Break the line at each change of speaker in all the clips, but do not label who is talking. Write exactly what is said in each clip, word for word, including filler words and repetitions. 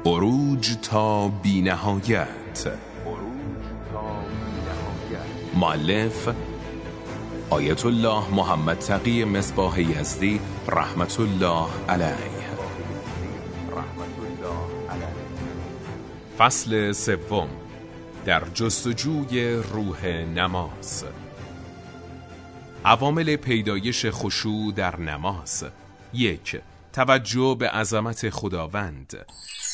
عروج تا بی نهایت. مؤلف آیت الله محمد تقی مصباح یزدی رحمت الله علیه. فصل سوم، در جستجوی روح نماز. عوامل پیدایش خشوع در نماز. یک، توجه به عظمت خداوند.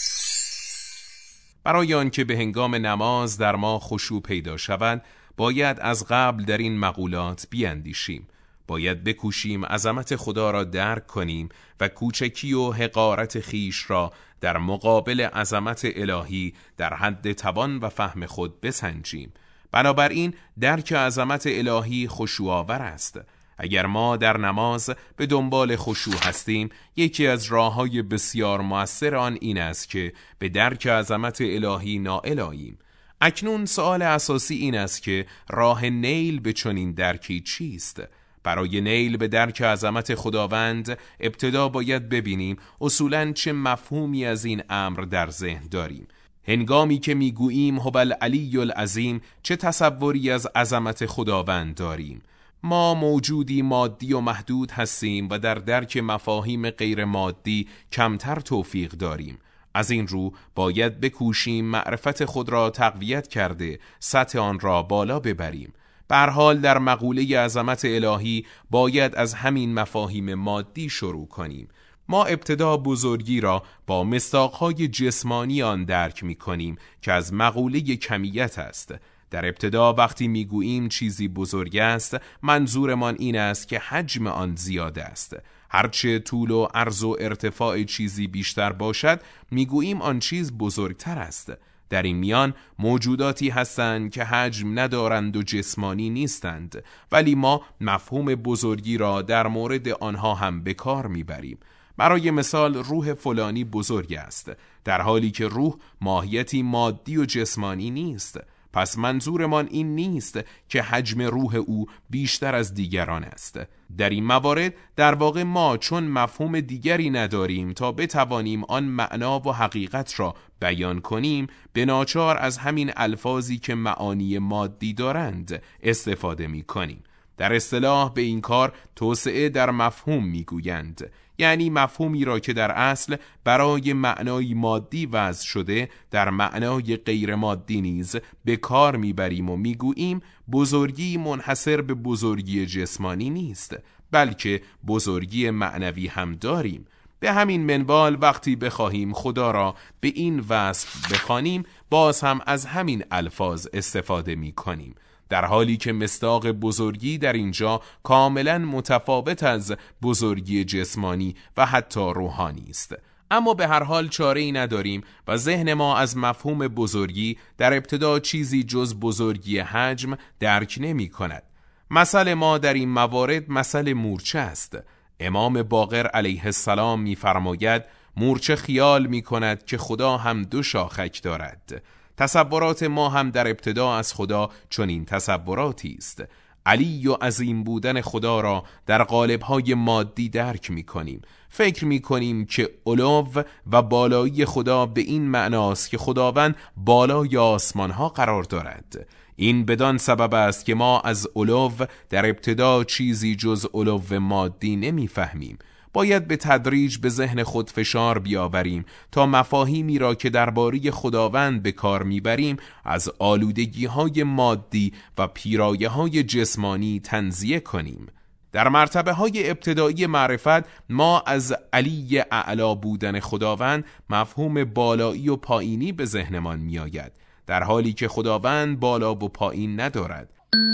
برای آنکه به هنگام نماز در ما خشوع پیدا شود، باید از قبل در این مقولات بیاندیشیم. باید بکوشیم عظمت خدا را درک کنیم و کوچکی و حقارت خیش را در مقابل عظمت الهی در حد توان و فهم خود بسنجیم. بنابراین درک عظمت الهی خشوع‌آور است. اگر ما در نماز به دنبال خشوع هستیم، یکی از راه‌های بسیار مؤثر آن این است که به درک عظمت الهی نائل آییم. اکنون سؤال اساسی این است که راه نیل به چنین درکی چیست؟ برای نیل به درک عظمت خداوند ابتدا باید ببینیم اصولاً چه مفهومی از این امر در ذهن داریم. هنگامی که میگوییم هو العلی العظیم، چه تصوری از عظمت خداوند داریم؟ ما موجودی مادی و محدود هستیم و در درک مفاهیم غیر مادی کمتر توفیق داریم. از این رو باید بکوشیم معرفت خود را تقویت کرده سطح آن را بالا ببریم. به هر حال در مقوله عظمت الهی باید از همین مفاهیم مادی شروع کنیم. ما ابتدا بزرگی را با مصداقهای جسمانی آن درک می کنیم که از مقوله کمیت است. در ابتدا وقتی میگوییم چیزی بزرگ است، منظورمان این است که حجم آن زیاد است. هرچه طول و عرض و ارتفاع چیزی بیشتر باشد، میگوییم آن چیز بزرگتر است. در این میان موجوداتی هستند که حجم ندارند و جسمانی نیستند، ولی ما مفهوم بزرگی را در مورد آنها هم به کار میبریم. برای مثال روح فلانی بزرگ است، در حالی که روح ماهیتی مادی و جسمانی نیست. پس منظورمان این نیست که حجم روح او بیشتر از دیگران است. در این موارد در واقع ما چون مفهوم دیگری نداریم تا بتوانیم آن معنا و حقیقت را بیان کنیم، به ناچار از همین الفاظی که معانی مادی دارند استفاده می کنیم. در اصطلاح به این کار توسعه در مفهوم میگویند، یعنی مفهومی را که در اصل برای معنای مادی وضع شده در معنای غیر مادی نیز به کار میبریم و میگوییم بزرگی منحصر به بزرگی جسمانی نیست، بلکه بزرگی معنوی هم داریم. به همین منوال وقتی بخواهیم خدا را به این وصف بخوانیم، باز هم از همین الفاظ استفاده میکنیم، در حالی که مصداق بزرگی در اینجا کاملا متفاوت از بزرگی جسمانی و حتی روحانی است. اما به هر حال چاره ای نداریم و ذهن ما از مفهوم بزرگی در ابتدا چیزی جز بزرگی حجم درک نمی کند. مثل ما در این موارد مثل مورچه است. امام باقر علیه السلام می فرماید مورچه خیال می کند که خدا هم دو شاخک دارد. تصورات ما هم در ابتدا از خدا چنین تصوراتی است. علی و عظیم بودن خدا را در قالب‌های مادی درک می‌کنیم. فکر می‌کنیم که علو و بالایی خدا به این معناست که خداوند بالای آسمان‌ها قرار دارد. این بدان سبب است که ما از علو در ابتدا چیزی جز علو مادی نمی‌فهمیم. باید به تدریج به ذهن خود فشار بیاوریم تا مفاهیمی را که درباره خداوند به کار میبریم از آلودگی‌های مادی و پیرایه‌های جسمانی تنزیه کنیم. در مرتبه های ابتدایی معرفت ما از علی اعلا بودن خداوند مفهوم بالایی و پایینی به ذهنمان میآید، در حالی که خداوند بالا و پایین ندارد.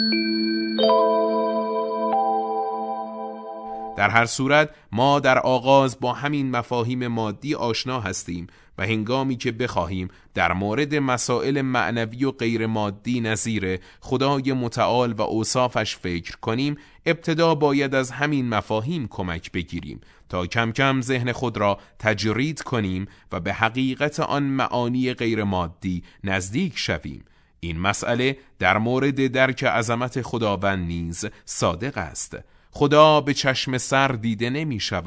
در هر صورت ما در آغاز با همین مفاهیم مادی آشنا هستیم و هنگامی که بخواهیم در مورد مسائل معنوی و غیر مادی نظیر خدای متعال و اوصافش فکر کنیم، ابتدا باید از همین مفاهیم کمک بگیریم تا کم کم ذهن خود را تجرید کنیم و به حقیقت آن معانی غیر مادی نزدیک شویم. این مسئله در مورد درک عظمت خداوند نیز صادق است. خدا به چشم سر دیده نمی شود.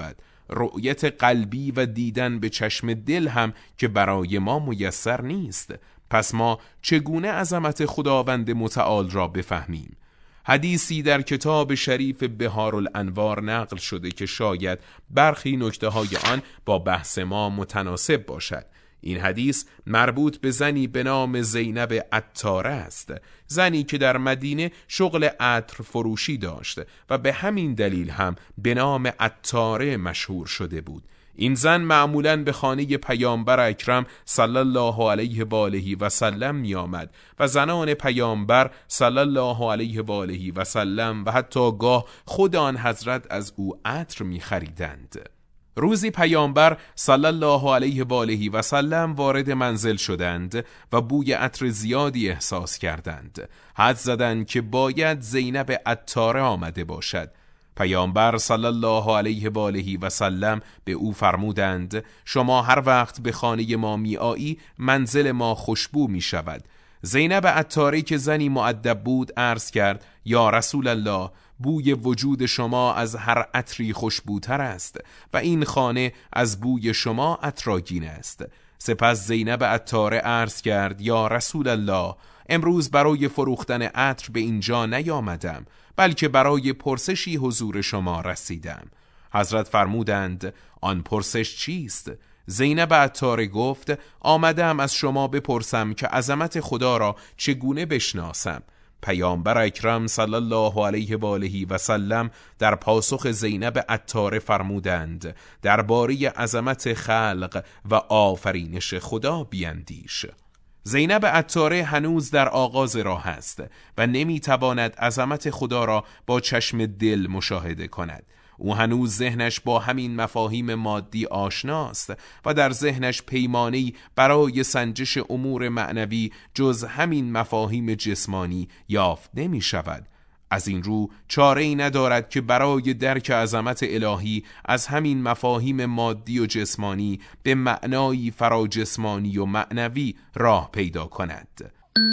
رؤیت قلبی و دیدن به چشم دل هم که برای ما میسر نیست. پس ما چگونه عظمت خداوند متعال را بفهمیم؟ حدیثی در کتاب شریف بهارالانوار نقل شده که شاید برخی نکته‌های آن با بحث ما متناسب باشد. این حدیث مربوط به زنی به نام زینب عطاره است، زنی که در مدینه شغل عطر فروشی داشت و به همین دلیل هم به نام عطاره مشهور شده بود. این زن معمولاً به خانه پیامبر اکرم صلی الله علیه و آله و سلم می آمد و زنان پیامبر صلی الله علیه و آله و سلم و حتی گاه خود آن حضرت از او عطر می خریدند. روزی پیامبر صلی الله علیه و آله و سلم وارد منزل شدند و بوی عطر زیادی احساس کردند. حد زدند که باید زینب عطاره آمده باشد. پیامبر صلی الله علیه و آله و سلم به او فرمودند شما هر وقت به خانه ما می آیی منزل ما خوشبو می شود. زینب عطاره که زنی مؤدب بود عرض کرد یا رسول الله، بوی وجود شما از هر عطری خوشبوتر است و این خانه از بوی شما عطرآگین است. سپس زینب عطاره عرض کرد یا رسول الله، امروز برای فروختن عطر به اینجا نیامدم، بلکه برای پرسشی حضور شما رسیدم. حضرت فرمودند آن پرسش چیست؟ زینب عطاره گفت آمدم از شما بپرسم که عظمت خدا را چگونه بشناسم. پیامبر اکرم صلی الله علیه و آله و سلم در پاسخ زینب عطاره فرمودند درباره عظمت خلق و آفرینش خدا بیندیش. زینب عطاره هنوز در آغاز راه است و نمیتواند عظمت خدا را با چشم دل مشاهده کند. او هنوز ذهنش با همین مفاهیم مادی آشناست و در ذهنش پیمانه‌ای برای سنجش امور معنوی جز همین مفاهیم جسمانی یافت نمی شود. از این رو چاره‌ای ندارد که برای درک عظمت الهی از همین مفاهیم مادی و جسمانی به معنایی فراجسمانی و معنوی راه پیدا کند.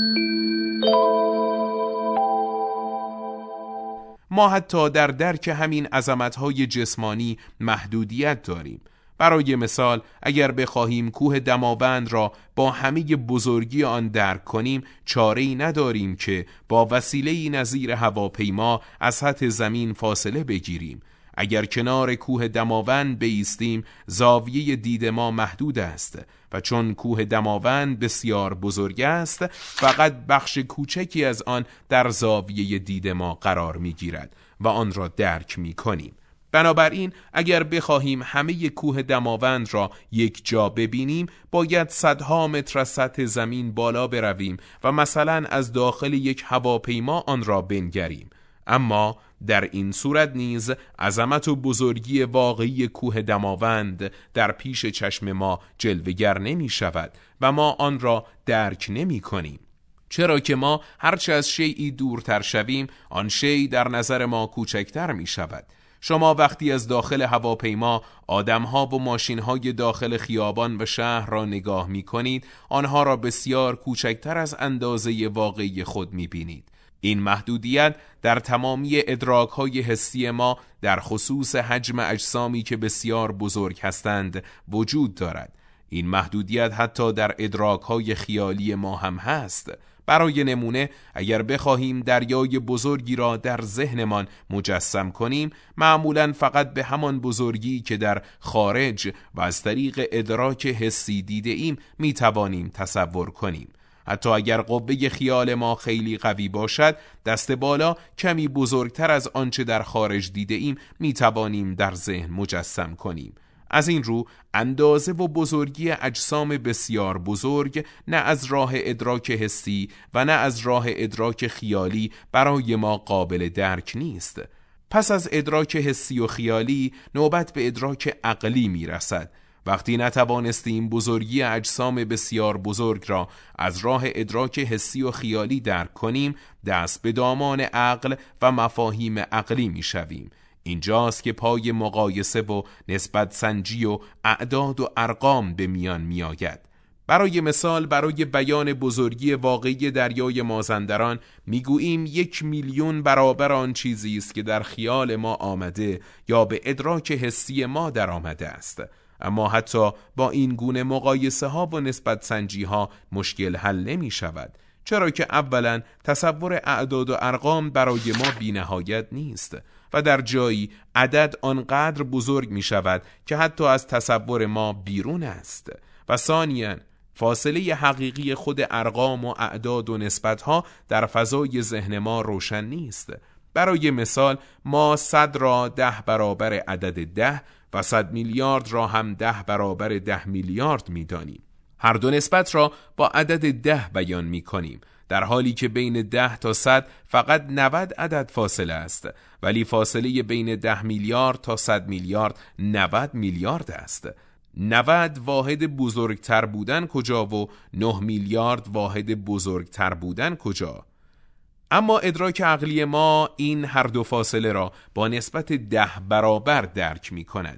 ما حتی در درک همین عظمت‌های جسمانی محدودیت داریم. برای مثال اگر بخواهیم کوه دماوند را با همه بزرگی آن درک کنیم چاره‌ای نداریم که با وسیله‌ای نظیر هواپیما از سطح زمین فاصله بگیریم. اگر کنار کوه دماوند بایستیم زاویه دید ما محدود است و چون کوه دماوند بسیار بزرگ است فقط بخش کوچکی از آن در زاویه دید ما قرار می‌گیرد و آن را درک می‌کنیم. بنابراین اگر بخواهیم همه کوه دماوند را یک جا ببینیم باید صدها متر از سطح زمین بالا برویم و مثلا از داخل یک هواپیما آن را بنگریم. اما در این صورت نیز عظمت و بزرگی واقعی کوه دماوند در پیش چشم ما جلوه‌گر نمی شود و ما آن را درک نمی کنیم، چرا که ما هرچه از شیئی دورتر شویم آن شیء در نظر ما کوچکتر می شود. شما وقتی از داخل هواپیما آدمها و ماشینهای داخل خیابان و شهر را نگاه می کنید آنها را بسیار کوچکتر از اندازه واقعی خود می بینید. این محدودیت در تمامی ادراک‌های حسی ما در خصوص حجم اجسامی که بسیار بزرگ هستند وجود دارد. این محدودیت حتی در ادراک‌های خیالی ما هم هست. برای نمونه اگر بخواهیم دریای بزرگی را در ذهنمان مجسم کنیم معمولاً فقط به همان بزرگی که در خارج و از طریق ادراک حسی دیده ایم می توانیم تصور کنیم. حتی اگر قوه خیال ما خیلی قوی باشد دست بالا کمی بزرگتر از آنچه در خارج دیده ایم می توانیم در ذهن مجسم کنیم. از این رو اندازه و بزرگی اجسام بسیار بزرگ نه از راه ادراک حسی و نه از راه ادراک خیالی برای ما قابل درک نیست. پس از ادراک حسی و خیالی نوبت به ادراک عقلی می رسد. وقتی نتوانستیم بزرگی اجسام بسیار بزرگ را از راه ادراک حسی و خیالی درک کنیم دست به دامان عقل و مفاهیم عقلی می شویم. اینجاست که پای مقایسه و نسبت سنجی و اعداد و ارقام به میان می آید. برای مثال برای بیان بزرگی واقعی دریای مازندران میگوییم یک میلیون برابر آن چیزی است که در خیال ما آمده یا به ادراک حسی ما در آمده است. اما حتی با این گونه مقایسه ها و نسبت سنجی ها مشکل حل نمی شود، چرا که اولا تصور اعداد و ارقام برای ما بی نهایت نیست و در جایی عدد آنقدر بزرگ می شود که حتی از تصور ما بیرون است و ثانیاً فاصله حقیقی خود ارقام و اعداد و نسبتها در فضای ذهن ما روشن نیست. برای مثال ما صد را ده برابر عدد ده و صد میلیارد را هم ده برابر ده میلیارد می دانیم. هر دو نسبت را با عدد ده بیان می کنیم، در حالی که بین ده تا صد فقط نود عدد فاصله است، ولی فاصله بین ده میلیارد تا صد میلیارد نود میلیارد است. نود واحد بزرگتر بودن کجا و نه میلیارد واحد بزرگتر بودن کجا؟ اما ادراک عقلی ما این هر دو فاصله را با نسبت ده برابر درک می کند.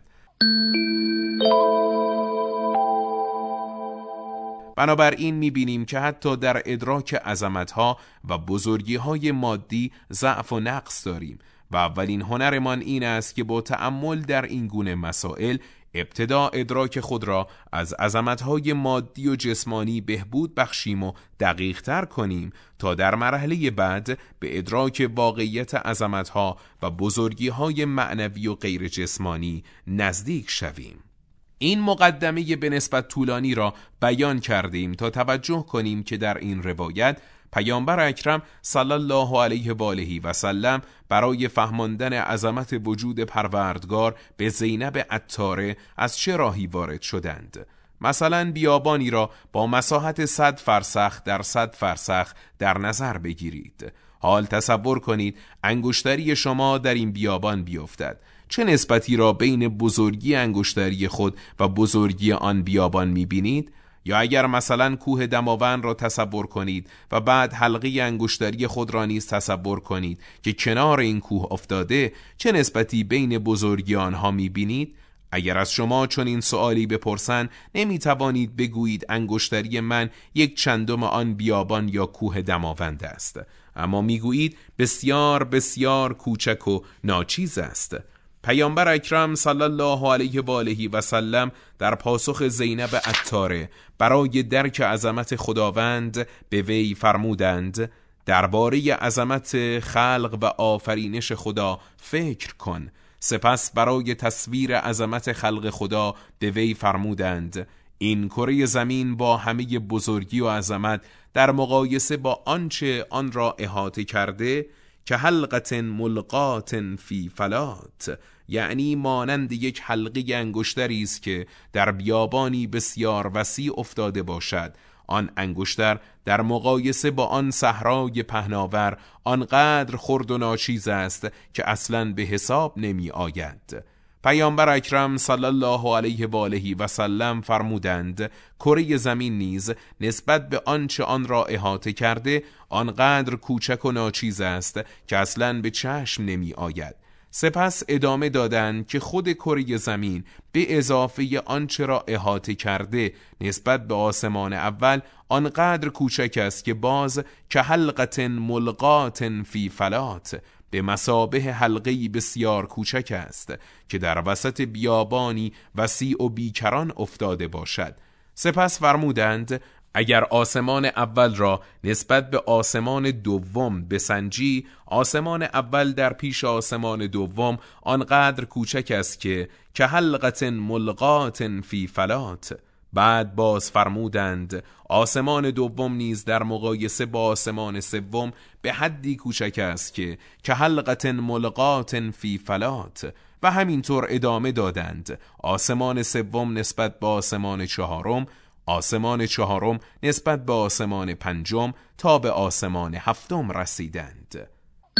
بنابراین می بینیم که حتی در ادراک عظمتها و بزرگیهای مادی ضعف و نقص داریم و اولین هنرمان این است که با تأمل در این گونه مسائل ابتدا ادراک خود را از عظمتهای مادی و جسمانی بهبود بخشیم و دقیق تر کنیم تا در مرحله بعد به ادراک واقعیت عظمتها و بزرگیهای معنوی و غیر جسمانی نزدیک شویم. این مقدمه به نسبت طولانی را بیان کردیم تا توجه کنیم که در این روایت پیامبر اکرم صلی الله علیه و آله و سلم برای فهماندن عظمت وجود پروردگار به زینب عطاره از چه راهی وارد شدند. مثلا بیابانی را با مساحت صد فرسخ در صد فرسخ در نظر بگیرید. حال تصور کنید انگشتری شما در این بیابان بیفتد. چه نسبتی را بین بزرگی انگشتری خود و بزرگی آن بیابان می‌بینید؟ یا اگر مثلا کوه دماوند را تصور کنید و بعد حلقه انگشتری خود را نیز تصور کنید که کنار این کوه افتاده، چه نسبتی بین بزرگی آنها می‌بینید؟ اگر از شما چون این سوالی بپرسند نمی‌توانید بگویید انگشتری من یک چندم آن بیابان یا کوه دماوند است، اما می‌گویید بسیار بسیار کوچک و ناچیز است. پیامبر اکرم صلی الله علیه و آله و سلم در پاسخ زینب عطاره برای درک عظمت خداوند به وی فرمودند درباره عظمت خلق و آفرینش خدا فکر کن. سپس برای تصویر عظمت خلق خدا به وی فرمودند این کره زمین با همه بزرگی و عظمت در مقایسه با آنچه آن را احاطه کرده که حلقت ملقات فی فلات، یعنی مانند یک حلقه انگشتری است که در بیابانی بسیار وسیع افتاده باشد. آن انگشتر در مقایسه با آن صحرای پهناور آنقدر خرد و ناچیز است که اصلاً به حساب نمی آید. پیامبر اکرم صلی الله علیه و آله و سلم فرمودند کره زمین نیز نسبت به آنچه آن را احاطه کرده آنقدر کوچک و ناچیز است که اصلاً به چشم نمی آید. سپس ادامه دادند که خود کره زمین به اضافه آنچه را احاطه کرده نسبت به آسمان اول آنقدر کوچک است که باز که حلقت ملقات فی فلات، به مثابه حلقه‌ای بسیار کوچک است که در وسط بیابانی وسیع و بیکران افتاده باشد. سپس فرمودند اگر آسمان اول را نسبت به آسمان دوم بسنجی، آسمان اول در پیش آسمان دوم آنقدر کوچک است که که حلقت ملقات فی فلات. بعد باز فرمودند آسمان دوم نیز در مقایسه با آسمان سوم به حدی کوچک است که که حلقت ملقات فی فلات. و همینطور ادامه دادند آسمان سوم نسبت به آسمان چهارم، آسمان چهارم نسبت به آسمان پنجم تا به آسمان هفتم رسیدند.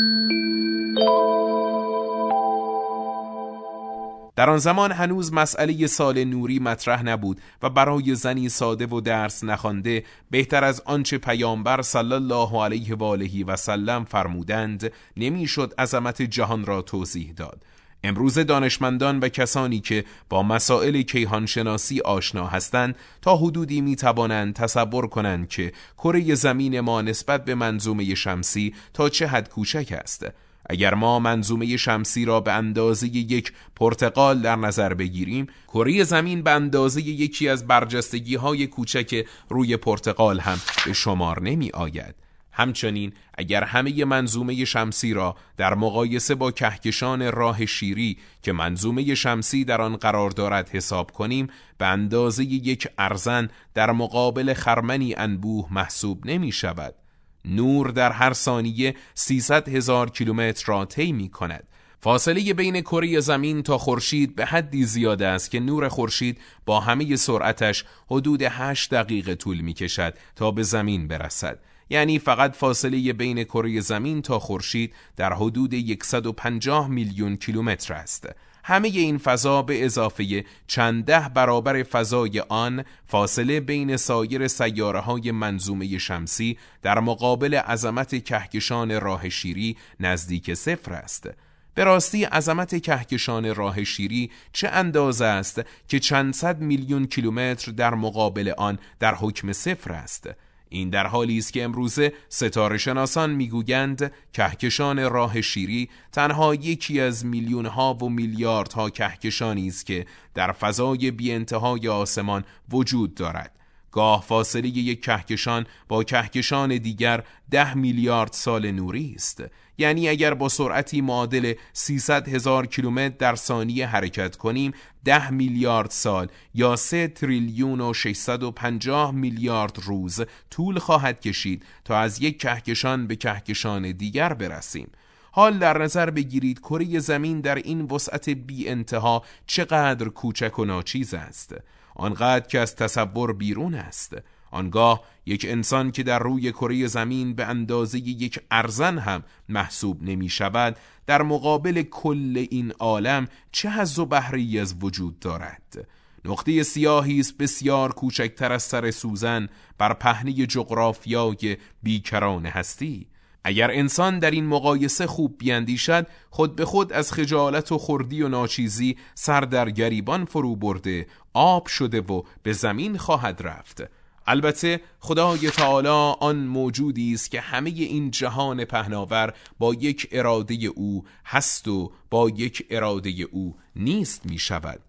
در آن زمان هنوز مسئله سال نوری مطرح نبود و برای زنی ساده و درس نخوانده بهتر از آنچه پیامبر صلی الله علیه و آله و سلم فرمودند نمیشد عظمت جهان را توضیح داد. امروز دانشمندان و کسانی که با مسائل کیهانشناسی آشنا هستند تا حدودی می توانند تصور کنند که کره زمین ما نسبت به منظومه شمسی تا چه حد کوچک است. اگر ما منظومه شمسی را به اندازه یک پرتقال در نظر بگیریم، کره زمین به اندازه یکی از برجستگی‌های کوچک روی پرتقال هم به شمار نمی آید. همچنین اگر همه منظومه شمسی را در مقایسه با کهکشان راه شیری که منظومه شمسی در آن قرار دارد حساب کنیم، به اندازه یک ارزن در مقابل خرمنی انبوه محسوب نمی شود. نور در هر ثانیه سیصد هزار کیلومتر را طی می کند. فاصله بین کره زمین تا خورشید به حدی زیاده است که نور خورشید با همه سرعتش حدود هشت دقیقه طول می کشد تا به زمین برسد. یعنی فقط فاصله بین کره زمین تا خورشید در حدود صد و پنجاه میلیون کیلومتر است. همه این فضا به اضافه چند ده برابر فضای آن، فاصله بین سایر سیاره‌های منظومه شمسی در مقابل عظمت کهکشان راه شیری نزدیک صفر است. به راستی عظمت کهکشان راه شیری چه اندازه است که چند صد میلیون کیلومتر در مقابل آن در حکم صفر است. این در حالی است که امروزه ستاره شناسان میگویند کهکشان راه شیری تنها یکی از میلیون ها و میلیاردها کهکشانی است که در فضای بی انتهای آسمان وجود دارد. گاه فاصله یک کهکشان با کهکشان دیگر ده میلیارد سال نوری است. یعنی اگر با سرعتی معادل سیصد هزار کیلومتر در ثانیه حرکت کنیم، ده میلیارد سال یا سه تریلیون و ششصد و پنجاه میلیارد روز طول خواهد کشید تا از یک کهکشان به کهکشان دیگر برسیم. حال در نظر بگیرید کره زمین در این وسعت بی انتها چقدر کوچک و ناچیز است. آنقدر که از تصور بیرون است. آنگاه یک انسان که در روی کره زمین به اندازه یک ارزن هم محسوب نمی شود، در مقابل کل این عالم چه حظ و بهره‌ای از وجود دارد. نقطه سیاهی است بسیار کوچکتر از سر سوزن بر پهنه جغرافیای بیکران هستی. اگر انسان در این مقایسه خوب بیندیشد، خود به خود از خجالت و خردی و ناچیزی سر در گریبان فرو برده، آب شده و به زمین خواهد رفت. البته خدای تعالی آن موجودی است که همه این جهان پهناور با یک اراده او هست و با یک اراده او نیست می شود.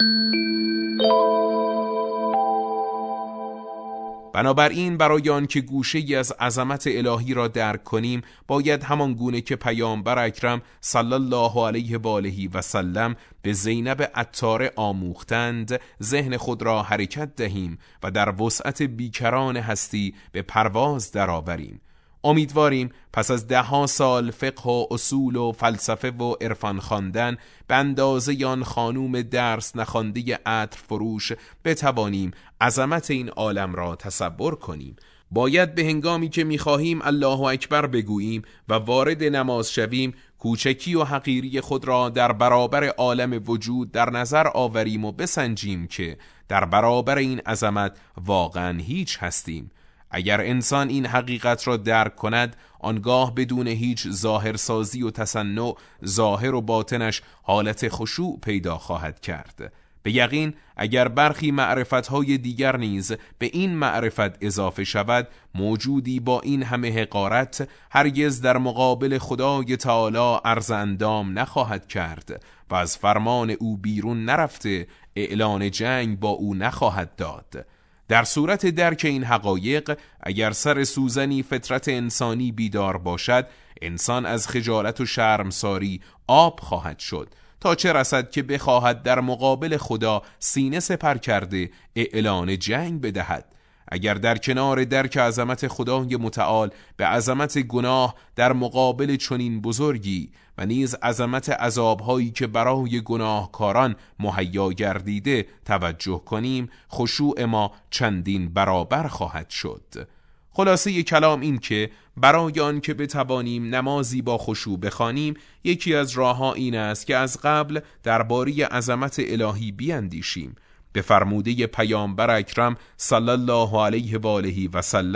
بنابراین برای آن که گوشه‌ای از عظمت الهی را درک کنیم، باید همان گونه که پیامبر اکرم صلی الله علیه و آله و سلم به زینب عطاره آموختند، ذهن خود را حرکت دهیم و در وسعت بیکران هستی به پرواز درآوریم. امیدواریم پس از ده ها سال فقه و اصول و فلسفه و عرفان خواندن، به اندازه آن خانوم درس نخوانده عطر فروش بتوانیم عظمت این عالم را تصور کنیم. باید به هنگامی که می‌خواهیم الله اکبر بگوییم و وارد نماز شویم، کوچکی و حقیری خود را در برابر عالم وجود در نظر آوریم و بسنجیم که در برابر این عظمت واقعا هیچ هستیم. اگر انسان این حقیقت را درک کند، آنگاه بدون هیچ ظاهرسازی و تصنع، ظاهر و باطنش حالت خشوع پیدا خواهد کرد. به یقین اگر برخی معرفت‌های دیگر نیز به این معرفت اضافه شود، موجودی با این همه حقارت هرگز در مقابل خدای تعالی عرض اندام نخواهد کرد و از فرمان او بیرون نرفته اعلان جنگ با او نخواهد داد. در صورت درک این حقایق، اگر سر سوزنی فطرت انسانی بیدار باشد، انسان از خجالت و شرمساری آب خواهد شد، تا چه رسد که بخواهد در مقابل خدا سینه سپر کرده اعلان جنگ بدهد. اگر در کنار درک عظمت خدای متعال به عظمت گناه در مقابل چنین بزرگی و نیز عظمت عذابهایی که برای گناهکاران مهیا گردیده توجه کنیم، خشوع ما چندین برابر خواهد شد. خلاصه کلام این که برای آن که بتوانیم نمازی با خشوع بخوانیم، یکی از راه‌ها این است که از قبل درباره عظمت الهی بیندیشیم. به فرموده پیامبر اکرم صلی الله علیه و آله و سلم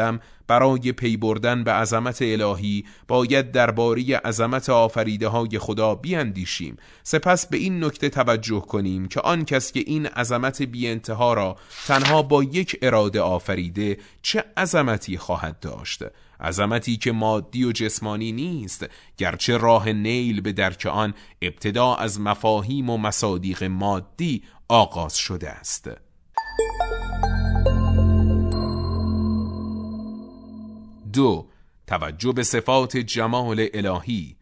برای پی بردن به عظمت الهی باید درباره عظمت آفریده های خدا بیاندیشیم. سپس به این نکته توجه کنیم که آن کس که این عظمت بی انتها را تنها با یک اراده آفریده چه عظمتی خواهد داشت، عظمتی که مادی و جسمانی نیست، گرچه راه نیل به درک آن ابتدا از مفاهیم و مصادیق مادی آغاز شده است. دو، توجه به صفات جمال الهی.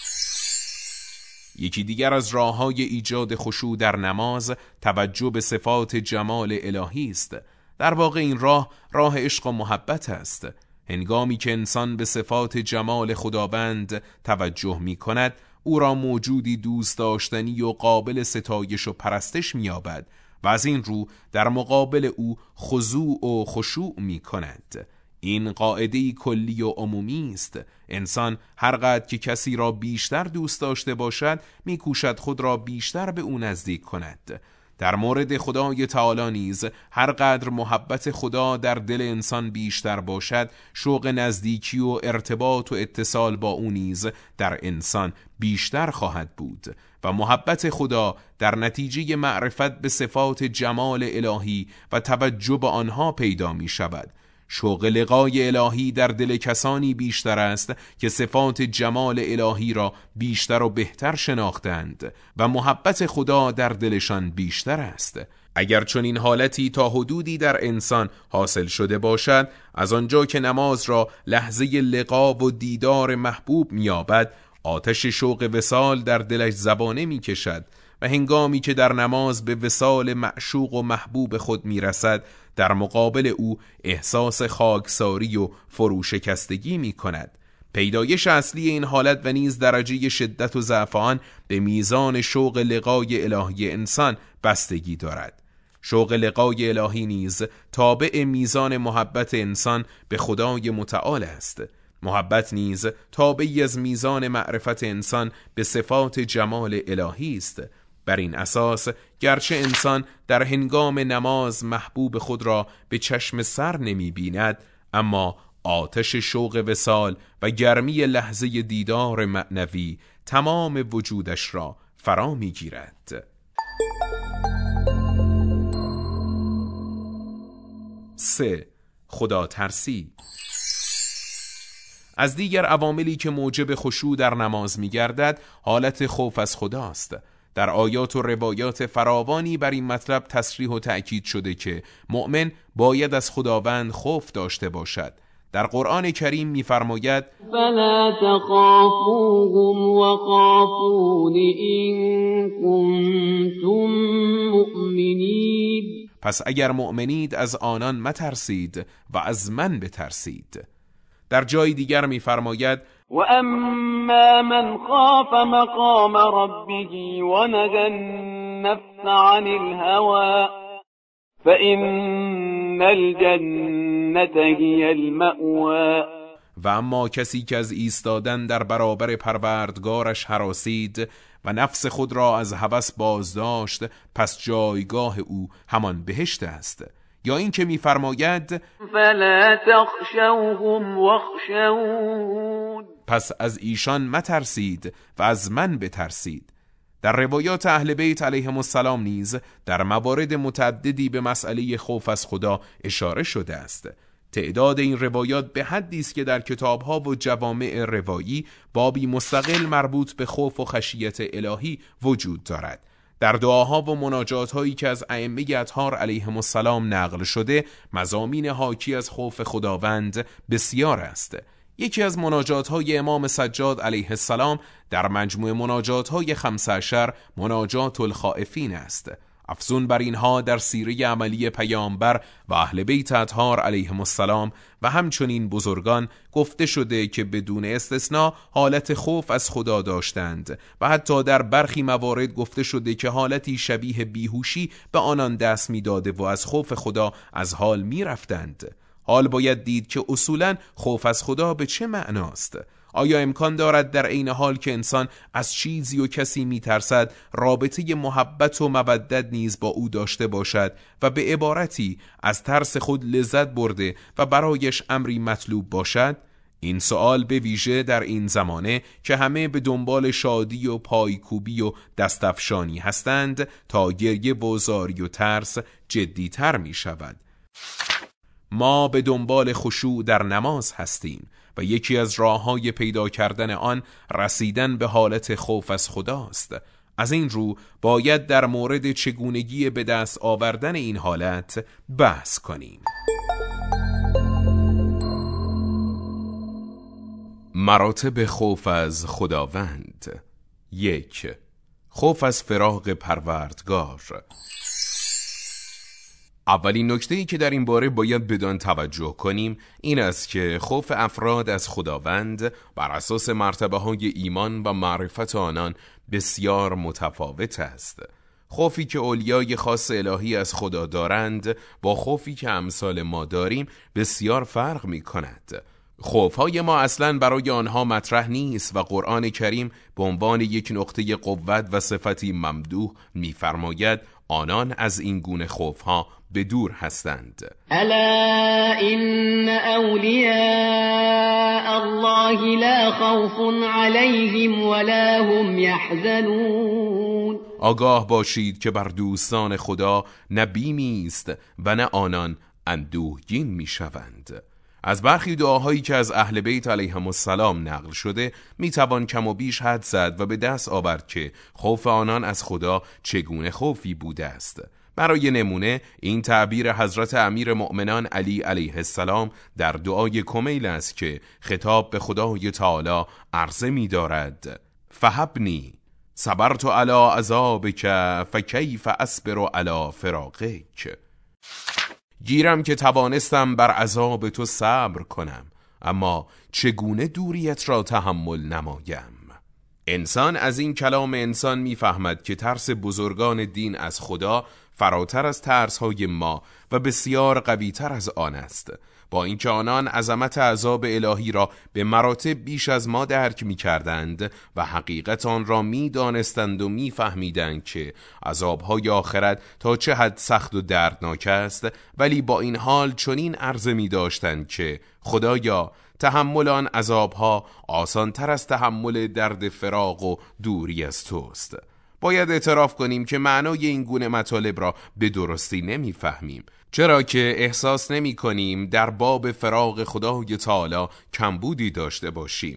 یکی دیگر از راه‌های ایجاد خشوع در نماز توجه به صفات جمال الهی است. در واقع این راه راه عشق و محبت است. هنگامی که انسان به صفات جمال خداوند توجه می کند، او را موجودی دوست داشتنی و قابل ستایش و پرستش می یابد و از این رو در مقابل او خضوع و خشوع می کند. این قاعده‌ای کلی و عمومی است. انسان هر قدر که کسی را بیشتر دوست داشته باشد می‌کوشد خود را بیشتر به او نزدیک کند. در مورد خدای تعالی نیز هر قدر محبت خدا در دل انسان بیشتر باشد، شوق نزدیکی و ارتباط و اتصال با او نیز در انسان بیشتر خواهد بود و محبت خدا در نتیجه معرفت به صفات جمال الهی و توجه به آنها پیدا می شود. شوق لقای الهی در دل کسانی بیشتر است که صفات جمال الهی را بیشتر و بهتر شناختند و محبت خدا در دلشان بیشتر است. اگر چون این حالتی تا حدودی در انسان حاصل شده باشد، از آنجا که نماز را لحظه لقا و دیدار محبوب می‌یابد، آتش شوق وصال در دلش زبانه می‌کشد و هنگامی که در نماز به وصال معشوق و محبوب خود میرسد، در مقابل او احساس خاکساری و فروشکستگی می کند. پیدایش اصلی این حالت و نیز درجه شدت و ضعف آن به میزان شوق لقای الهی انسان بستگی دارد. شوق لقای الهی نیز تابع میزان محبت انسان به خدای متعال است. محبت نیز تابعی از میزان معرفت انسان به صفات جمال الهی است. بر این اساس گرچه انسان در هنگام نماز محبوب خود را به چشم سر نمی بیند، اما آتش شوق وصال و گرمی لحظه دیدار معنوی تمام وجودش را فرا می گیرد. سه، خدا ترسی. از دیگر عواملی که موجب خشوع در نماز می گردد حالت خوف از خداست. در آیات و روایات فراوانی بر این مطلب تصریح و تأکید شده که مؤمن باید از خداوند خوف داشته باشد. در قرآن کریم می‌فرماید
فلا تخافوهم وخافون إن كنتم مؤمنین.
پس اگر مؤمنید از آنان مترسید و از من بترسید. در جای دیگر می‌فرماید
و اما من خاف مقام ربه و نهی النفس عن الهوى فإن الجنة هی المأوى.
و اما کسی که از ایستادن در برابر پروردگارش هراسید و نفس خود را از هوس بازداشت، پس جایگاه او همان بهشت است. یا این که می‌فرماید
فلا تخشوهم واخشون.
پس از ایشان مترسید و از من بترسید. در روایات اهل بیت علیهم السلام نیز در موارد متعددی به مسئله خوف از خدا اشاره شده است. تعداد این روایات به حدی است که در کتاب‌ها و جوامع روایی بابی مستقل مربوط به خوف و خشیت الهی وجود دارد. در دعاها و مناجات‌هایی که از ائمه اطهار علیهم السلام نقل شده، مضامین حاکی از خوف خداوند بسیار است. یکی از مناجات‌های امام سجاد علیه السلام در مجموع مناجات‌های خمس عشر مناجات الخائفین است. افزون بر اینها در سیره عملی پیامبر و اهل بیت اطهار علیهم السلام و همچنین بزرگان گفته شده که بدون استثناء حالت خوف از خدا داشتند و حتی در برخی موارد گفته شده که حالتی شبیه بیهوشی به آنان دست می‌داده و از خوف خدا از حال می‌رفتند. حال باید دید که اصولاً خوف از خدا به چه معناست؟ آیا امکان دارد در عین حال که انسان از چیزی و کسی میترسد رابطه محبت و مودت نیز با او داشته باشد و به عبارتی از ترس خود لذت برده و برایش امری مطلوب باشد؟ این سوال به ویژه در این زمانه که همه به دنبال شادی و پایکوبی و دستفشانی هستند تا گریه و زاری و ترس جدی‌تر می شود. ما به دنبال خشوع در نماز هستیم و یکی از راه‌های پیدا کردن آن رسیدن به حالت خوف از خداست. از این رو باید در مورد چگونگی به دست آوردن این حالت بحث کنیم. مراتب خوف از خداوند. یک، خوف از فراق پروردگار. اولین نکته‌ای که در این باره باید بدان توجه کنیم این است که خوف افراد از خداوند بر اساس مرتبه‌های ایمان و معرفت آنان بسیار متفاوت است. خوفی که اولیای خاص الهی از خدا دارند با خوفی که امثال ما داریم بسیار فرق می‌کند. خوف‌های ما اصلاً برای آنها مطرح نیست و قرآن کریم به عنوان یک نقطه قوت و صفتی ممدوح می‌فرماید آنان از این گونه خوف‌ها به دور هستند.
الا ان اولیاء الله لا خوف علیهم ولا هم یحزنون.
آگاه باشید که بر دوستان خدا نه بیمی است و نه آنان اندوهگین میشوند. از برخی دعاهایی که از اهل بیت علیهم السلام نقل شده میتوان کم و بیش حد زد و به دست آورد که خوف آنان از خدا چگونه خوفی بوده است. برای نمونه این تعبیر حضرت امیر مؤمنان علی علیه السلام در دعای کمیل است که خطاب به خدای تعالی عرضه می دارد: فهبنی صبرت علی عذابک فکیف اصبر علی فراقک. گیرم که توانستم بر عذاب تو صبر کنم، اما چگونه دوریت را تحمل نمایم؟ انسان از این کلام انسان میفهمد که ترس بزرگان دین از خدا فراتر از ترس‌های ما و بسیار قوی‌تر از آن است، با اینکه آنان عظمت عذاب الهی را به مراتب بیش از ما درک می‌کردند و حقیقت آن را می‌دانستند و می‌فهمیدند که عذاب‌های آخرت تا چه حد سخت و دردناک است، ولی با این حال چنین عرضه می‌داشتند که خدایا تحمل آن عذاب‌ها آسان‌تر از تحمل درد فراق و دوری از توست. باید اعتراف کنیم که معنای این گونه مطالب را به درستی نمی‌فهمیم، چرا که احساس نمی‌کنیم در باب فراق خدای تعالی کمبودی داشته باشیم.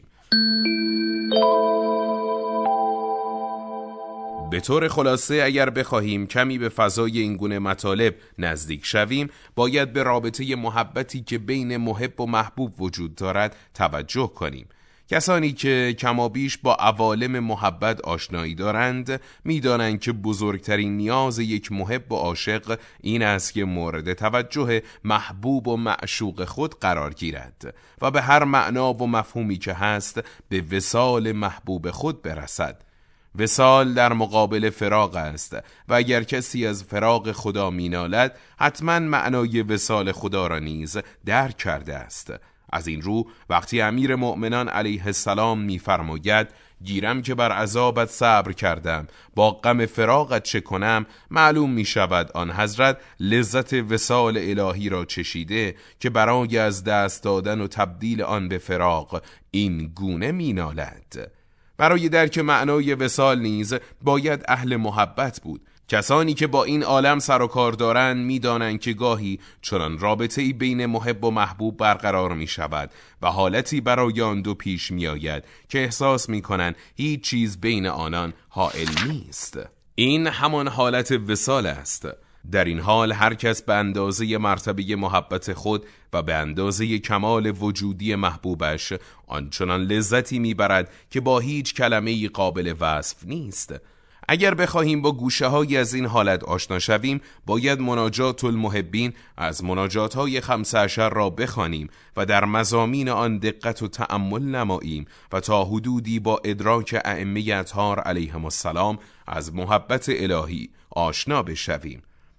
به طور خلاصه اگر بخواهیم کمی به فضای این گونه مطالب نزدیک شویم، باید به رابطه محبتی که بین محب و محبوب وجود دارد توجه کنیم. کسانی که کمابیش با عوالم محبت آشنایی دارند می‌دانند که بزرگترین نیاز یک محب و عاشق این است که مورد توجه محبوب و معشوق خود قرار گیرد و به هر معنا و مفهومی که هست به وصال محبوب خود برسد. وصال در مقابل فراق است و اگر کسی از فراق خدا مینالد حتما معنای وصال خدا را نیز درک کرده است. از این رو وقتی امیر مؤمنان علیه السلام می‌فرماید گیرم که بر عذابت صبر کردم با غم فراقت چه کنم، معلوم می شود آن حضرت لذت وصال الهی را چشیده که برای از دست دادن و تبدیل آن به فراق این گونه می نالد. برای درک معنای وصال نیز باید اهل محبت بود. کسانی که با این عالم سر و کار دارند می‌دانند که گاهی چنان رابطه‌ای بین محب و محبوب برقرار می‌شود و حالتی برای آن دو پیش می‌آید که احساس می‌کنند هیچ چیز بین آنان حائل نیست. این همان حالت وصال است. در این حال هر کس به اندازه مرتبه محبت خود و به اندازه کمال وجودی محبوبش آنچنان لذتی می‌برد که با هیچ کلمه‌ای قابل وصف نیست. اگر بخواهیم با گوشه های از این حالت آشنا شویم، باید مناجات المحبین از مناجات های خمسه عشر را بخوانیم و در مضامین آن دقت و تأمل نماییم و تا حدودی با ادراک ائمه اطهار علیهم السلام از محبت الهی آشنا بشویم.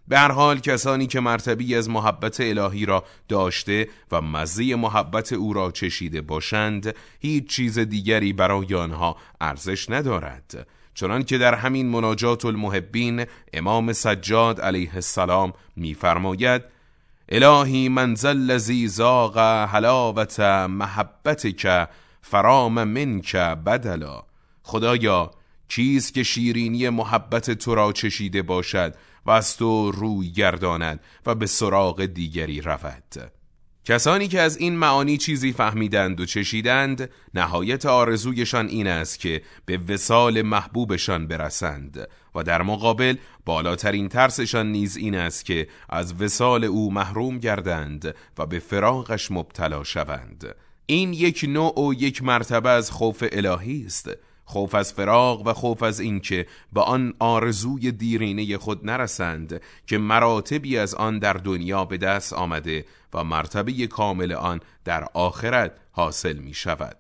به هر حال کسانی که مرتبی از محبت الهی را داشته و مزه محبت او را چشیده باشند، هیچ چیز دیگری برای آنها ارزش ندارد. چنان که در همین مناجات المحبین امام سجاد علیه السلام می‌فرماید: الهی من ذا الذی ذاق حلاوت محبتک فرام منک بدلا. خدایا کیست که شیرینی محبت تو را چشیده باشد و از تو روی گرداند و به سراغ دیگری رود. کسانی که از این معانی چیزی فهمیدند و چشیدند، نهایت آرزویشان این است که به وصال محبوبشان برسند و در مقابل بالاترین ترسشان نیز این است که از وصال او محروم گردند و به فراقش مبتلا شوند. این یک نوع و یک مرتبه از خوف الهی است، خوف از فراق و خوف از اینکه به آن آرزوی دیرینه خود نرسند که مراتبی از آن در دنیا به دست آمده و مرتبه کامل آن در آخرت حاصل می شود.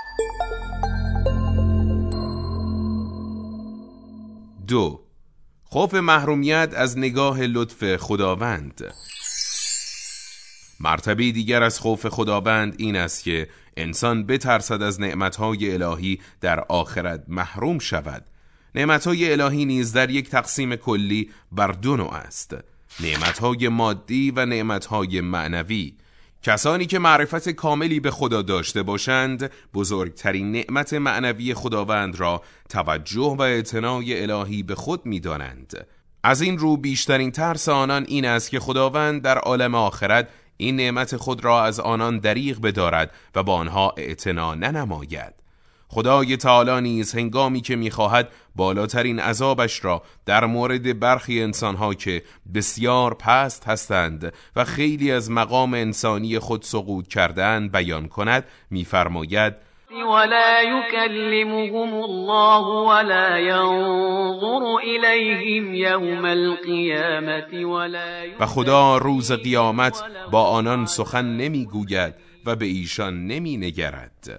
دو، خوف محرومیت از نگاه لطف خداوند. مرتبه دیگر از خوف خداوند این است که انسان بترسد از نعمتهای الهی در آخرت محروم شود. نعمتهای الهی نیز در یک تقسیم کلی بر دو نوع است: نعمتهای مادی و نعمتهای معنوی. کسانی که معرفت کاملی به خدا داشته باشند، بزرگترین نعمت معنوی خداوند را توجه و اعتنای الهی به خود می دانند. از این رو بیشترین ترس آنان این است که خداوند در عالم آخرت این نعمت خود را از آنان دریغ بدارد و با آنها اعتنا ننماید. خدای تعالی نیز هنگامی که می‌خواهد بالاترین عذابش را در مورد برخی انسانها که بسیار پست هستند و خیلی از مقام انسانی خود سقوط کردند بیان کند، می‌فرماید:
ولا يكلمهم الله ولا ينظر إليهم يوم القيامة ولا
و خدا روز قیامت با آنان سخن نمیگوید و به ایشان نمی نگرد.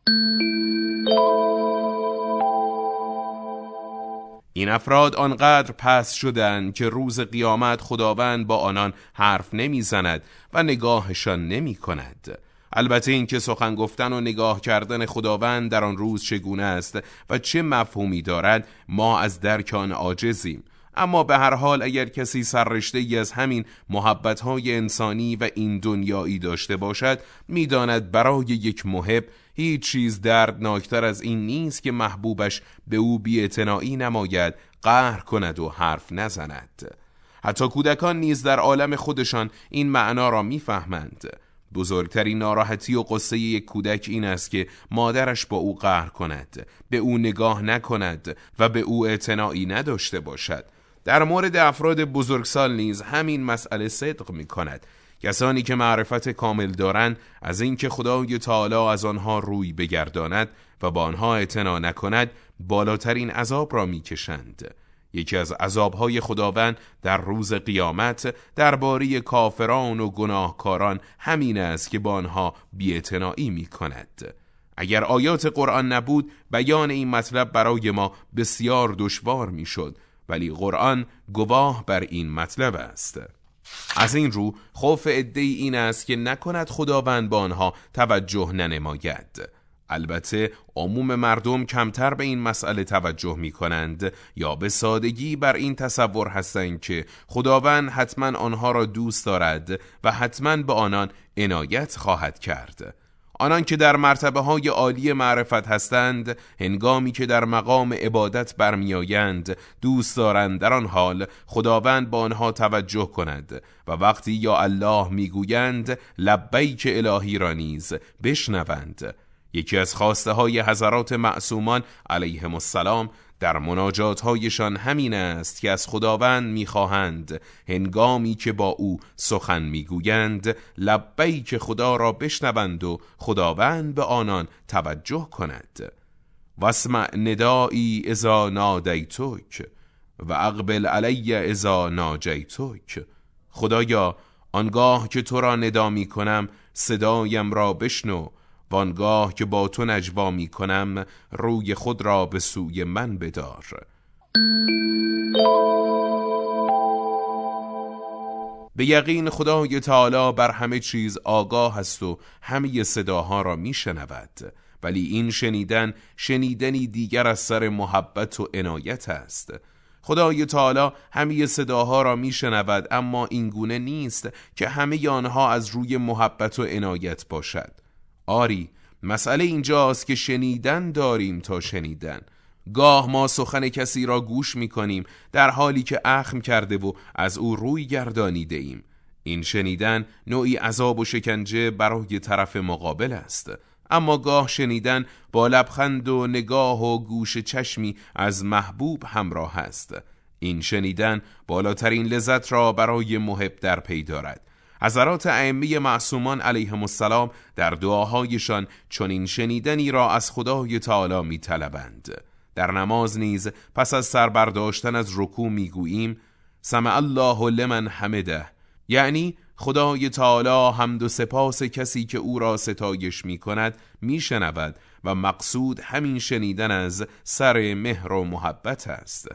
این افراد آنقدر پست شدند که روز قیامت خداوند با آنان حرف نمیزند و نگاهشان نمی کند. البته این که سخن گفتن و نگاه کردن خداوند در آن روز چگونه است و چه مفهومی دارد ما از درک آن عاجزیم، اما به هر حال اگر کسی سررشته ای از همین محبت‌های انسانی و این دنیایی داشته باشد، می‌داند برای یک محب هیچ چیز دردناکتر از این نیست که محبوبش به او بی‌اعتنایی نماید، قهر کند و حرف نزند. حتی کودکان نیز در عالم خودشان این معنا را می‌فهمند. بزرگترین ناراحتی و قصه یک کودک این است که مادرش با او قهر کند، به او نگاه نکند و به او اعتنایی نداشته باشد. در مورد افراد بزرگسال نیز همین مسئله صدق می کند. کسانی که معرفت کامل دارند از اینکه خدای تعالی از آنها روی بگرداند و با آنها اعتنا نکند، بالاترین عذاب را می کشند. یکی از عذابهای خداوند در روز قیامت درباره کافران و گناهکاران همین است که با آنها بی‌اعتنایی می کند. اگر آیات قرآن نبود، بیان این مطلب برای ما بسیار دشوار می شد، ولی قرآن گواه بر این مطلب است. از این رو خوف عده‌ای این است که نکند خداوند با آنها توجه ننماید. البته عموم مردم کمتر به این مسئله توجه می کنند یا به سادگی بر این تصور هستند که خداوند حتما آنها را دوست دارد و حتما به آنان عنایت خواهد کرد. آنان که در مرتبه های عالی معرفت هستند، هنگامی که در مقام عبادت برمیآیند، دوست دارند در آن حال خداوند با آنها توجه کند و وقتی یا الله میگویند لبیک الهی را نیز بشنوند. یکی از خواسته های حضرات معصومان علیهم السلام در مناجات هایشان همین است که از خداوند میخواهند هنگامی که با او سخن میگویند لبیک خدا را بشنوند و خداوند به آنان توجه کند. واسمع ندایی اذا نادیتک و اقبل علی اذا ناجیتک. خدایا آنگاه که تو را ندا می کنم صدایم را بشنو، وانگاه که با تو نجوا می کنم روی خود را به سوی من بدار. به یقین خدای تعالی بر همه چیز آگاه است و همه صداها را میشنود، ولی این شنیدن شنیدنی دیگر از سر محبت و عنایت است. خدای تعالی همه صداها را میشنود، اما این گونه نیست که همه آنها از روی محبت و عنایت باشد. آری، مسئله اینجاست که شنیدن داریم تا شنیدن. گاه ما سخن کسی را گوش میکنیم در حالی که اخم کرده و از او روی گردانیده ایم. این شنیدن نوعی عذاب و شکنجه برای طرف مقابل است. اما گاه شنیدن با لبخند و نگاه و گوش چشمی از محبوب همراه است. این شنیدن بالاترین لذت را برای محب در پی دارد. حضرات ائمه معصومان علیهم السلام در دعاهایشان چنین شنیدنی را از خدای تعالی می طلبند. در نماز نیز پس از سر برداشتن از رکوع می گوییم سمع الله لمن حمده، یعنی خدای تعالی حمد و سپاس کسی که او را ستایش می کند می شنود و مقصود همین شنیدن از سر مهر و محبت است.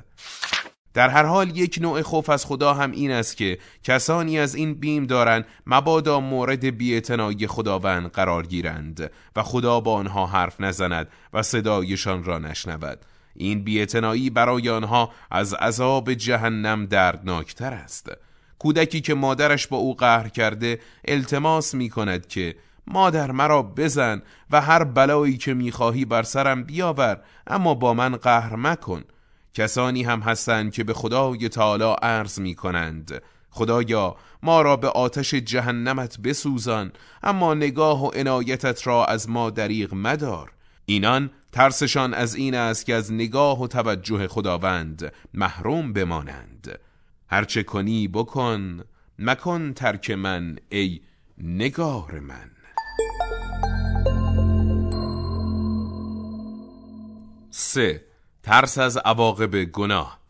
در هر حال یک نوع خوف از خدا هم این است که کسانی از این بیم دارند مبادا مورد بی‌اعتنایی خداوند قرار گیرند و خدا با آنها حرف نزند و صدایشان را نشنود. این بی‌اعتنایی برای آنها از عذاب جهنم دردناکتر است. کودکی که مادرش با او قهر کرده التماس می کند که مادر مرا بزن و هر بلایی که می خواهی بر سرم بیاور، اما با من قهر مکن. کسانی هم هستند که به خدای تعالی عرض می کنند خدایا ما را به آتش جهنمت بسوزان، اما نگاه و عنایتت را از ما دریغ مدار. اینان ترسشان از این است که از نگاه و توجه خداوند محروم بمانند. هرچه کنی بکن، مکن ترک من ای نگار من. سه، ترس از عواقب گناه.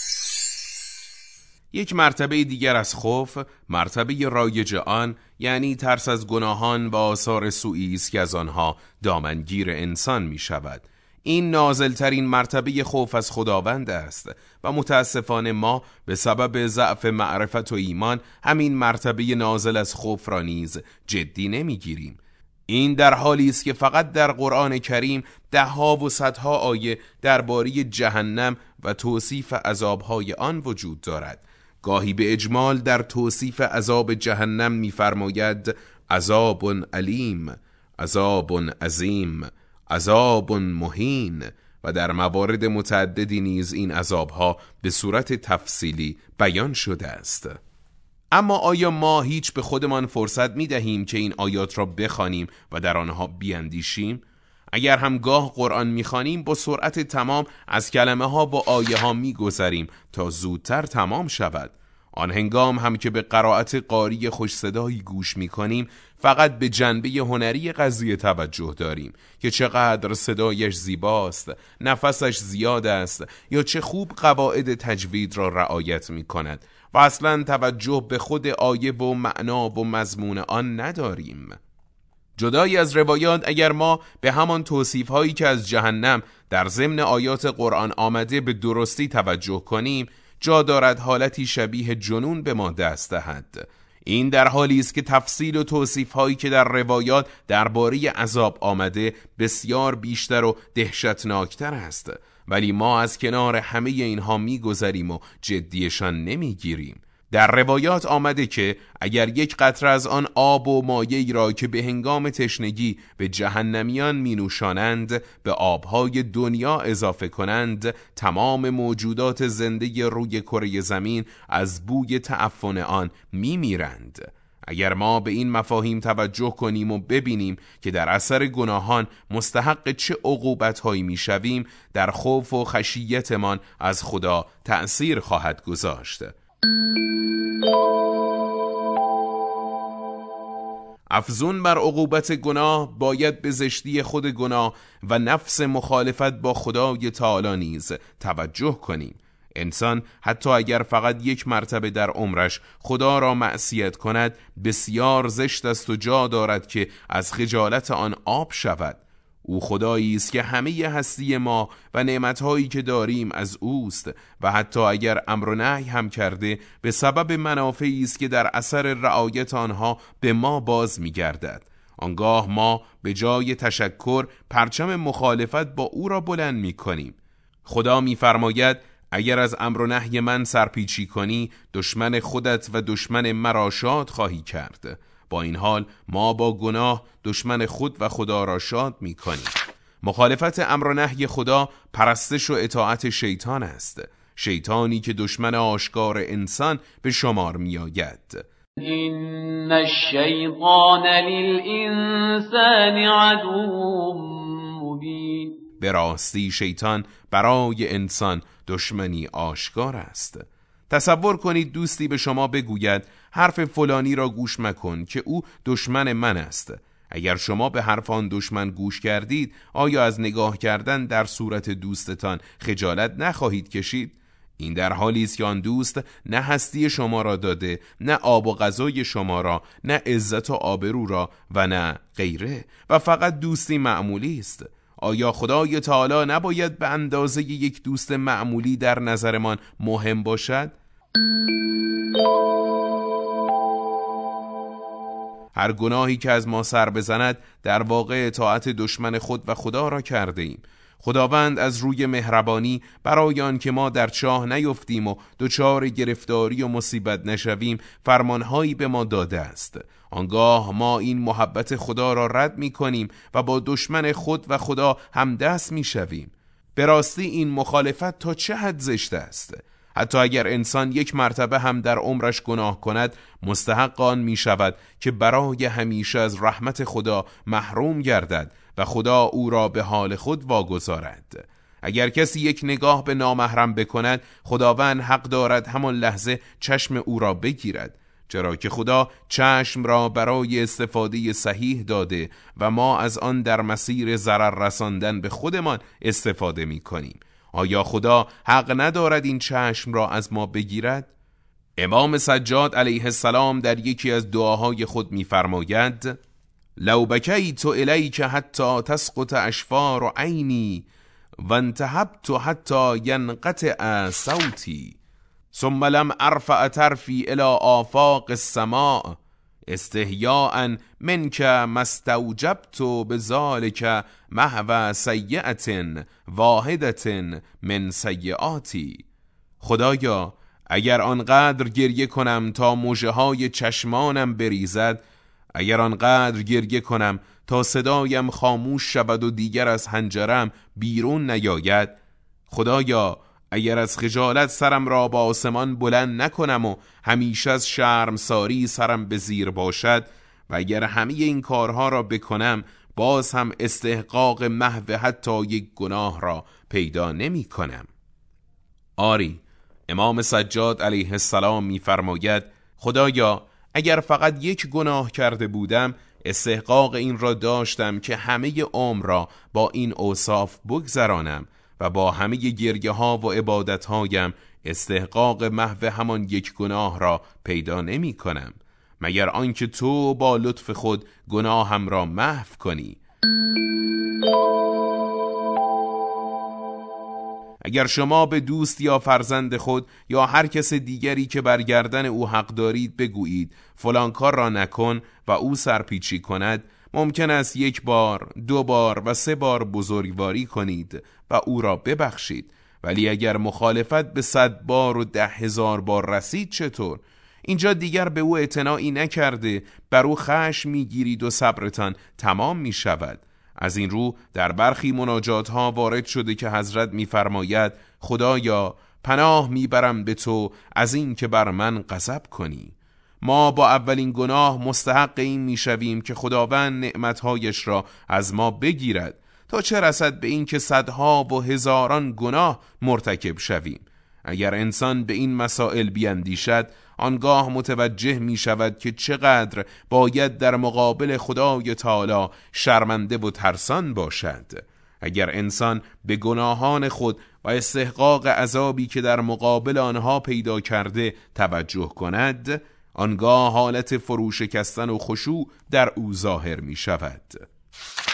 یک مرتبه دیگر از خوف، مرتبه رایج آن، یعنی ترس از گناهان و آثار سوئی است که از آنها دامنگیر انسان می شود. این نازلترین مرتبه خوف از خداوند است و متاسفانه ما به سبب ضعف معرفت و ایمان همین مرتبه نازل از خوف را نیز جدی نمیگیریم. این در حالی است که فقط در قرآن کریم ده ها و صدها آیه درباره جهنم و توصیف عذابهای آن وجود دارد. گاهی به اجمال در توصیف عذاب جهنم می‌فرماید عذاب علیم، عذاب عظیم، عذاب مهین، و در موارد متعددی نیز این عذابها به صورت تفصیلی بیان شده است. اما آیا ما هیچ به خودمان فرصت می دهیم که این آیات را بخوانیم و در آنها بیاندیشیم؟ اگر هم گاه قرآن می خوانیم با سرعت تمام از کلمه ها و آیه ها می گذریم تا زودتر تمام شود. آن هنگام هم که به قرائت قاری خوش صدایی گوش می کنیم فقط به جنبه هنری قضیه توجه داریم که چقدر صدایش زیباست، نفسش زیاد است یا چه خوب قواعد تجوید را رعایت می کند و اصلا توجه به خود آیه و معنا و مضمون آن نداریم. جدایی از روایات اگر ما به همان توصیف هایی که از جهنم در ضمن آیات قرآن آمده به درستی توجه کنیم، جا دارد حالتی شبیه جنون به ما دست دهد. این در حالی است که تفصیل و توصیف هایی که در روایات درباره عذاب آمده بسیار بیشتر و دهشتناکتر است، ولی ما از کنار همه اینها میگذریم و جدیشان نمیگیریم. در روایات آمده که اگر یک قطره از آن آب و مایه‌ای را که به هنگام تشنگی به جهنمیان می نوشانند به آبهای دنیا اضافه کنند، تمام موجودات زنده روی کره زمین از بوی تعفن آن می میرند. اگر ما به این مفاهیم توجه کنیم و ببینیم که در اثر گناهان مستحق چه عقوبت‌هایی می‌شویم، در خوف و خشیتمان از خدا تأثیر خواهد گذاشت. افزون بر عقوبت گناه باید به زشتی خود گناه و نفس مخالفت با خدای تعالی نیز توجه کنیم. انسان حتی اگر فقط یک مرتبه در عمرش خدا را معصیت کند بسیار زشت است و جا دارد که از خجالت آن آب شود. او خدایی است که همه هستی ما و نعمتهایی که داریم از اوست و حتی اگر امر و نهی هم کرده به سبب منافعی است که در اثر رعایت آنها به ما باز می‌گردد. آنگاه ما به جای تشکر پرچم مخالفت با او را بلند می‌کنیم. خدا می‌فرماید اگر از امر و نهی من سرپیچی کنی دشمن خودت و دشمن مرا شاد خواهی کرد. با این حال ما با گناه دشمن خود و خدا را شاد می کنیم. مخالفت امر و نهی خدا پرستش و اطاعت شیطان است، شیطانی که دشمن آشکار انسان به شمار می آید.
این الشیطان للانسان عدو مبین.
به راستی شیطان برای انسان دشمنی آشکار است. تصور کنید دوستی به شما بگوید حرف فلانی را گوش مکن که او دشمن من است. اگر شما به حرف آن دشمن گوش کردید آیا از نگاه کردن در صورت دوستتان خجالت نخواهید کشید؟ این در حالی است که آن دوست نه هستی شما را داده، نه آب و غذای شما را، نه عزت و آبرو را و نه غیره و فقط دوستی معمولی است. آیا خدای تعالی نباید به اندازه یک دوست معمولی در نظرمان مهم باشد؟ هر گناهی که از ما سر بزند در واقع اطاعت دشمن خود و خدا را کرده ایم. خداوند از روی مهربانی برای آن که ما در چاه نیفتیم و دچار گرفتاری و مصیبت نشویم فرمانهایی به ما داده است. آنگاه ما این محبت خدا را رد می کنیم و با دشمن خود و خدا همدست می شویم. به راستی این مخالفت تا چه حد زشت است؟ حتی اگر انسان یک مرتبه هم در عمرش گناه کند مستحق آن می شود که برای همیشه از رحمت خدا محروم گردد و خدا او را به حال خود واگذارد. اگر کسی یک نگاه به نامحرم بکند خداوند حق دارد همان لحظه چشم او را بگیرد، چرا که خدا چشم را برای استفاده صحیح داده و ما از آن در مسیر ضرر رساندن به خودمان استفاده می کنیم. آیا خدا حق ندارد این چشم را از ما بگیرد؟ امام سجاد علیه السلام در یکی از دعاهای خود می‌فرماید: لو بکیت الیک حتی تسقط اشفار عینی و انتهبت حتی ینقطع صوتی ثم لم ارفع طرفی الى آفاق السماء استحیاء منک ما استوجبت بذلک محو سیئة واحدة من سیئاتی. خدایا اگر آنقدر گریه کنم تا مژه های چشمانم بریزد، اگر آنقدر گریه کنم تا صدایم خاموش شود و دیگر از حنجرم بیرون نیاید، خدایا اگر از خجالت سرم را با آسمان بلند نکنم و همیشه از شرمساری سرم به زیر باشد و اگر همه این کارها را بکنم باز هم استحقاق محو حتی یک گناه را پیدا نمی کنم. آری، امام سجاد علیه السلام می فرماید خدایا اگر فقط یک گناه کرده بودم استحقاق این را داشتم که همه عمر را با این اوصاف بگذرانم و با همه گریه ها و عبادت هایم استحقاق محو همان یک گناه را پیدا نمی کنم مگر آنکه تو با لطف خود گناهم را محو کنی. اگر شما به دوست یا فرزند خود یا هر کس دیگری که بر گردن او حق دارید بگویید فلان کار را نکن و او سرپیچی کند، ممکن است یک بار، دو بار و سه بار بزرگواری کنید و او را ببخشید، ولی اگر مخالفت به صد بار و ده هزار بار رسید چطور؟ اینجا دیگر به او اعتنایی نکرده بر او خشم میگیرید و صبرتان تمام می شود. از این رو در برخی مناجات ها وارد شده که حضرت می‌فرماید خدایا پناه میبرم به تو از این که بر من غضب کنی. ما با اولین گناه مستحق این میشویم که خداوند نعمتهایش را از ما بگیرد، تا چه رسد به این که صدها و هزاران گناه مرتکب شویم. اگر انسان به این مسائل بیندیشد آنگاه متوجه می شود که چقدر باید در مقابل خدای تعالی شرمنده و ترسان باشد. اگر انسان به گناهان خود و استحقاق عذابی که در مقابل آنها پیدا کرده توجه کند، آنگاه حالت فروشکستن و خشوع در او ظاهر می شود.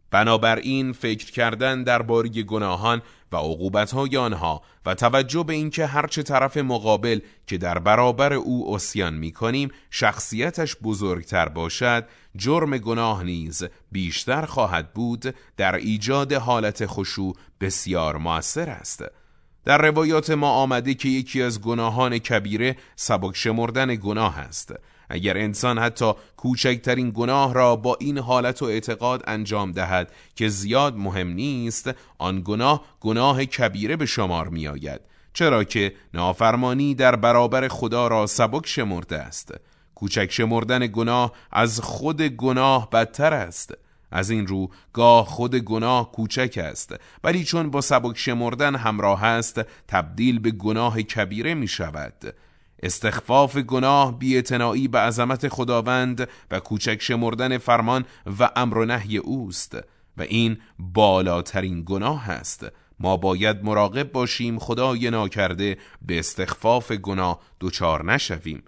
بنابراین فکر کردن درباره گناهان و عقوبت‌های آنها و توجه به اینکه هرچه طرف مقابل که در برابر او عصیان می‌کنیم شخصیتش بزرگتر باشد، جرم گناه نیز بیشتر خواهد بود، در ایجاد حالت خشوع بسیار مؤثر است. در روایات ما آمده که یکی از گناهان کبیره سبک شمردن گناه است. اگر انسان حتی کوچکترین گناه را با این حالت و اعتقاد انجام دهد که زیاد مهم نیست، آن گناه گناه کبیره به شمار می آید، چرا که نافرمانی در برابر خدا را سبک شمرده است. کوچک شمردن گناه از خود گناه بدتر است. از این رو گاه خود گناه کوچک است، ولی چون با سبک شمردن همراه است تبدیل به گناه کبیره می شود. استخفاف گناه بی‌اعتنایی به عظمت خداوند و کوچک شمردن فرمان و امر و نهی اوست و این بالاترین گناه است. ما باید مراقب باشیم خدای ناکرده به استخفاف گناه دچار نشویم.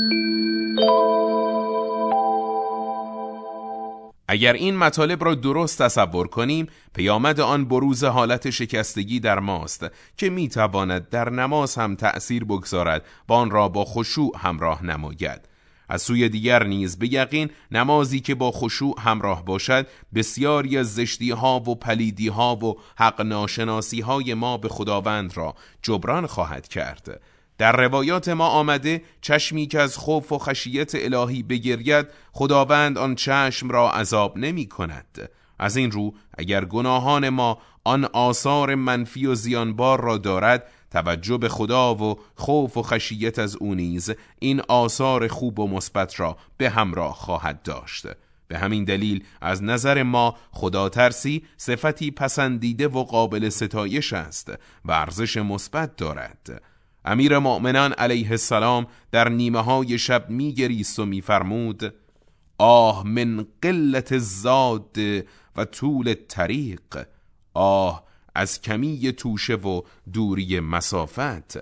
اگر این مطالب را درست تصور کنیم، پیامد آن بروز حالت شکستگی در ماست که میتواند در نماز هم تأثیر بگذارد و آن را با خشوع همراه نماید. از سوی دیگر نیز به یقین نمازی که با خشوع همراه باشد بسیاری از زشتی ها و پلیدی ها و حق ناشناسی های ما به خداوند را جبران خواهد کرد. در روایات ما آمده چشمی که از خوف و خشیت الهی بگرید خداوند آن چشم را عذاب نمی کند. از این رو اگر گناهان ما آن آثار منفی و زیانبار را دارد، توجه به خدا و خوف و خشیت از او نیز این آثار خوب و مثبت را به همراه خواهد داشت. به همین دلیل از نظر ما خدا ترسی صفتی پسندیده و قابل ستایش است و ارزش مثبت دارد. امیر مؤمنان علیه السلام در نیمه های شب می گریست و می فرمود: آه من قلت الزاد و طول الطریق، آه از کمی توشه و دوری مسافت.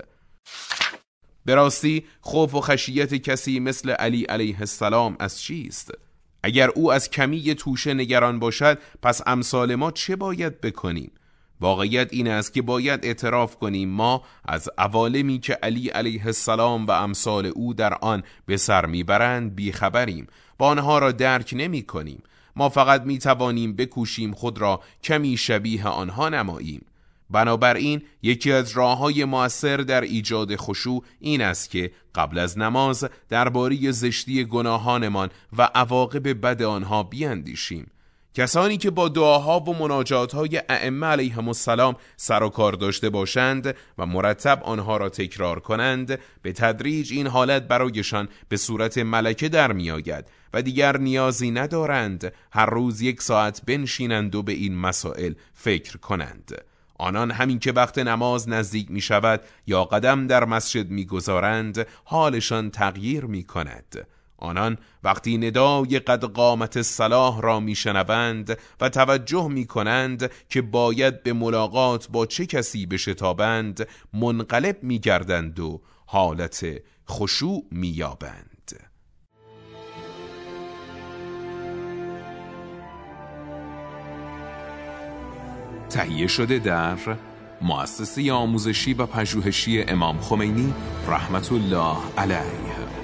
به راستی خوف و خشیت کسی مثل علی علیه السلام از چیست؟ اگر او از کمی توشه نگران باشد، پس امثال ما چه باید بکنیم؟ واقعیت این است که باید اعتراف کنیم ما از عوالمی که علی علیه السلام و امثال او در آن به سر میبرند بیخبریم، با آنها را درک نمی کنیم. ما فقط می توانیم بکوشیم خود را کمی شبیه آنها نماییم. بنابراین یکی از راه‌های مؤثر در ایجاد خشوع این است که قبل از نماز درباره زشتی گناهانمان و عواقب بد آنها بیندیشیم. کسانی که با دعاها و مناجاتهای ائمه علیهم السلام سر و کار داشته باشند و مرتب آنها را تکرار کنند، به تدریج این حالت برایشان به صورت ملکه در می آید و دیگر نیازی ندارند هر روز یک ساعت بنشینند و به این مسائل فکر کنند. آنان همین که وقت نماز نزدیک می شود یا قدم در مسجد می گذارند، حالشان تغییر می کند. آنان وقتی ندای قد قامت الصلاة را میشنوند و توجه میکنند که باید به ملاقات با چه کسی بشتابند، منقلب میگردند و حالت خشوع مییابند. تهیه شده در مؤسسه آموزشی و پژوهشی امام خمینی رحمت الله علیه.